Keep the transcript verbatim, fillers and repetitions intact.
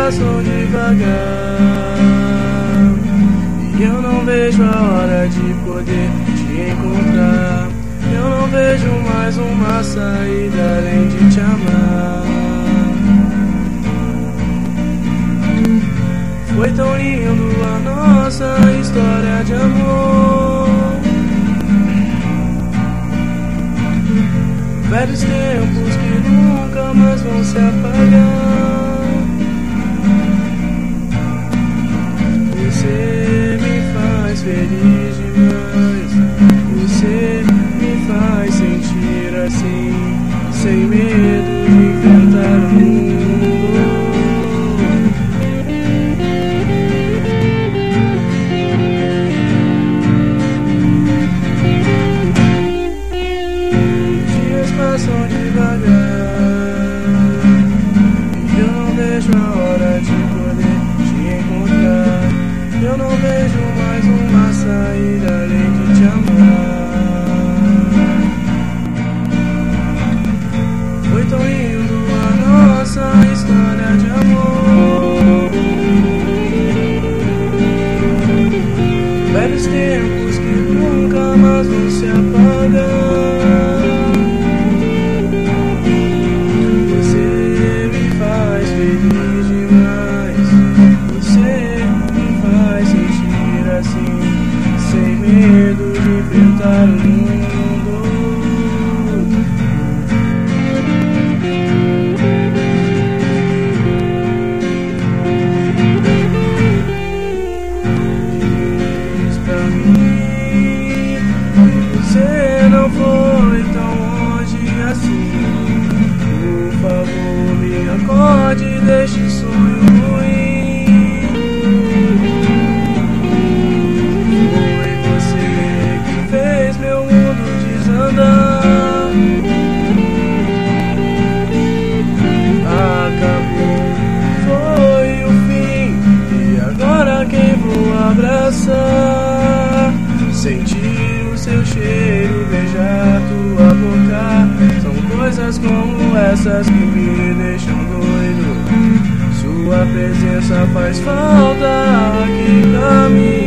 passam devagar e eu não vejo a hora de poder te encontrar. Eu não vejo mais uma saída além de te amar. Foi tão lindo a nossa história de amor. Velhos tempos que nunca mais vão se apagar. Você me faz feliz demais. Você me faz sentir assim, sem medo de enfrentar o mundo. Dias passam devagar e eu não vejo a hora de poder te encontrar. Eu não vejo mais uma saída além de te amar. Foi tão lindo a nossa história de amor. Velhos tempos que nunca mais vão se apagar. Você me faz feliz demais. Você me faz sentir assim, sem medo de enfrentar o mundo. Diz pra mim que você não foi tão longe assim. Por favor, me acorde deste sonho ruim. Foi você que fez meu mundo desandar. Acabou, foi o fim. E agora quem vou abraçar? Sentir o seu cheiro, beijar tua boca. São coisas como essas que me deixam doido. Sua presença faz falta aqui pra mim.